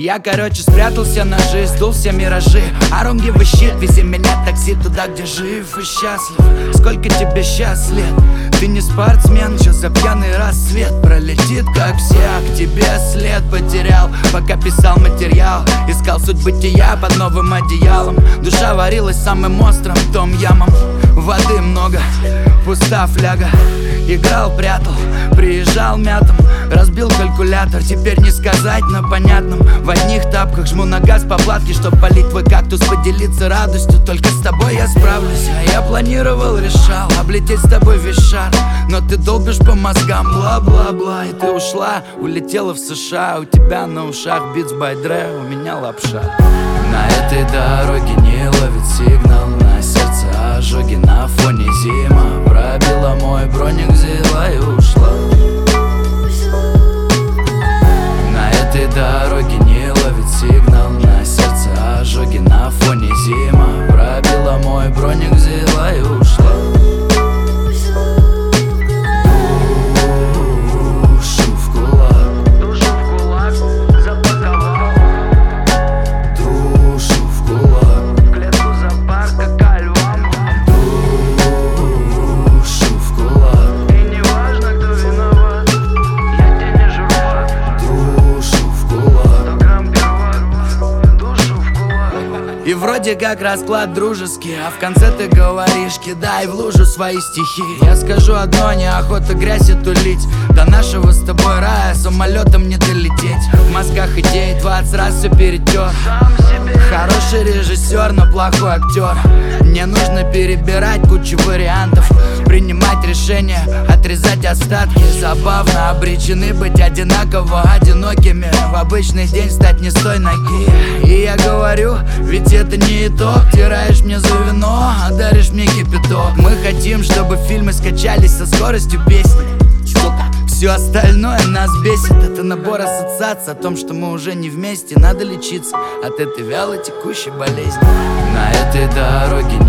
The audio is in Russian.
Я, короче, спрятался на жизнь, сдул все миражи. I don't give a shit, вези меня такси туда, где жив и счастлив. Сколько тебе сейчас лет? Ты не спортсмен, что за пьяный рассвет пролетит, как все, а к тебе след потерял, пока писал материал. Искал суть бытия под новым одеялом. Душа варилась самым острым том-ямом. Воды много, пуста фляга. Играл, прятал, приезжал мятом. Разбил калькулятор, теперь не сказать на понятном. В одних тапках жму на газ по платке, чтоб полить твой кактус, поделиться радостью. Только с тобой я справлюсь. А я планировал, решал облететь с тобой весь шар, но ты долбишь по мозгам, бла-бла-бла. И ты ушла, улетела в США. У тебя на ушах Beats by Dre, у меня лапша. На этой дороге не ловит сигнал, на сердце ожоги, на фоне зима. Пробила мой броник, взяла и ушла. На этой дороге не ловит сигнал, на сердце ожоги, на фоне зима. Пробила мой броник, взяла и ушла. И вроде как расклад дружеский, а в конце ты говоришь: кидай в лужу свои стихи. Я скажу одно: неохота грязь эту лить. До нашего с тобой рая самолетом не долететь. В мозгах идей 20 раз все перетер. Хороший режиссер, но плохой актер. Мне нужно перебирать кучу вариантов, принимать решения, отрезать остатки. Забавно, обречены быть одинаково одинокими. В обычный день встать не с той ноги. И я говорю, ведь это не итог. Тираешь мне за вино, а даришь мне кипяток. Мы хотим, чтобы фильмы скачались со скоростью песни. Все остальное нас бесит. Это набор ассоциаций о том, что мы уже не вместе. Надо лечиться от этой вяло текущей болезни. На этой дороге